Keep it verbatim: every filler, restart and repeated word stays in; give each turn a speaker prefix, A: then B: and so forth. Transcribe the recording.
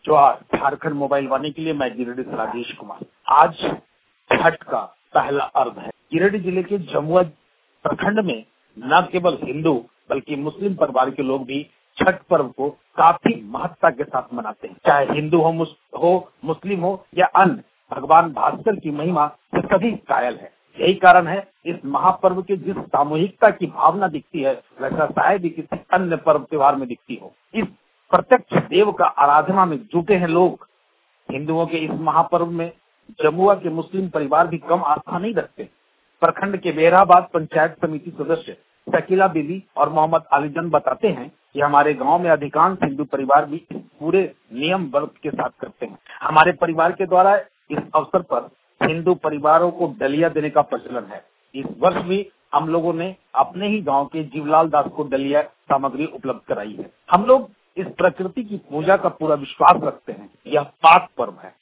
A: जोहार झारखंड मोबाइल वाणी के लिए मैं गिरिडीह से राजेश कुमार। आज छठ का पहला अर्घ है। गिरिडीह जिले के जमुआ प्रखंड में न केवल हिंदू बल्कि मुस्लिम परिवार के लोग भी छठ पर्व को काफी महत्ता के साथ मनाते हैं। चाहे हिंदू हो, मुस, हो मुस्लिम हो या अन्य, भगवान भास्कर की महिमा से सभी कायल है। यही कारण है इस महापर्व के जिस सामूहिकता की भावना दिखती है वैसा शायद ही किसी अन्य पर्व त्योहार में दिखती हो। इस प्रत्यक्ष देव का आराधना में जुटे हैं लोग। हिंदुओं के इस महापर्व में जमुआ के मुस्लिम परिवार भी कम आस्था नहीं रखते। प्रखंड के बेराबाद पंचायत समिति सदस्य शकीला बीबी और मोहम्मद अलीजन बताते हैं कि हमारे गांव में अधिकांश हिंदू परिवार भी इस पूरे नियम व्रत के साथ करते हैं। हमारे परिवार के द्वारा इस अवसर पर हिंदू परिवारों को डलिया देने का प्रचलन है। इस वर्ष भी हम लोगों ने अपने ही गांव के जीवलाल दास को डलिया सामग्री उपलब्ध कराई है। हम लोग इस प्रकृति की पूजा का पूरा विश्वास रखते हैं। यह पाक पर्व है।